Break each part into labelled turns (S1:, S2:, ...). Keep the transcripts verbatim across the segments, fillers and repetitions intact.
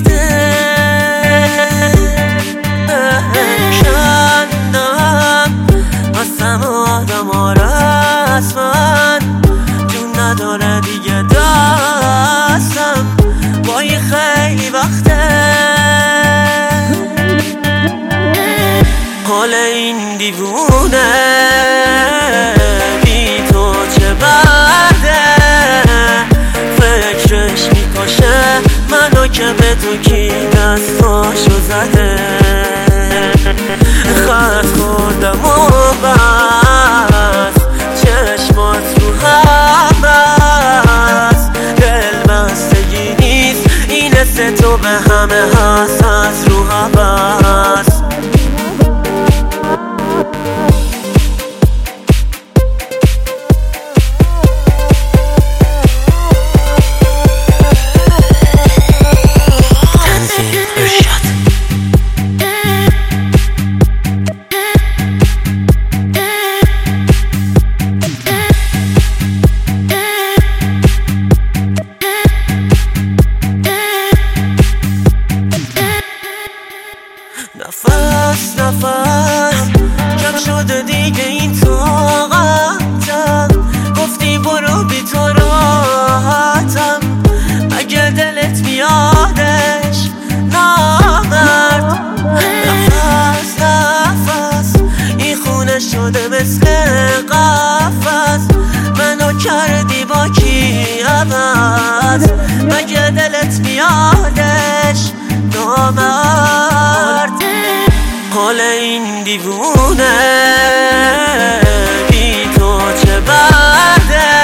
S1: وقته کندم قسم آدم ها رسمن جون نداره دیگه دستم وای خیلی وقته حال این دیوونه بی تو چه بده فکرش میکشه منو که به تو کی دستاشو زده خط خوردم و بس چشمات رو هم بس دل بستگی نیست این سه تو به همه هست از رو هست نفس نفس کم شده دیگه این طاقتم گفتی برو بی تو راحتم اگه دلت بیادش نامرد نفس نفس این خونه شده مثل قفس منو کردی با کی عوض مگه دلت بیادش نامرد حال این دیوونه بی تو چه بده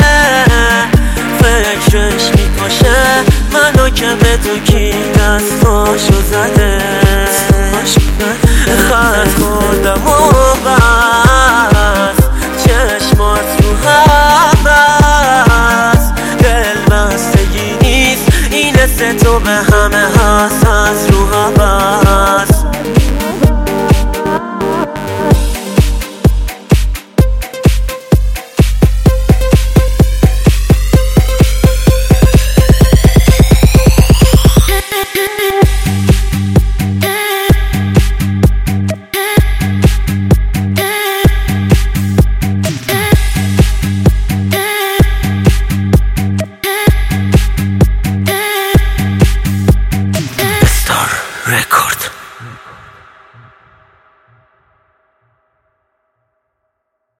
S1: فکرش میکشه منو که به تو کی دستاشو زده خط خوردم و بس چشمات رو هم بس دل بستگی نیست این سه تو به همه هست از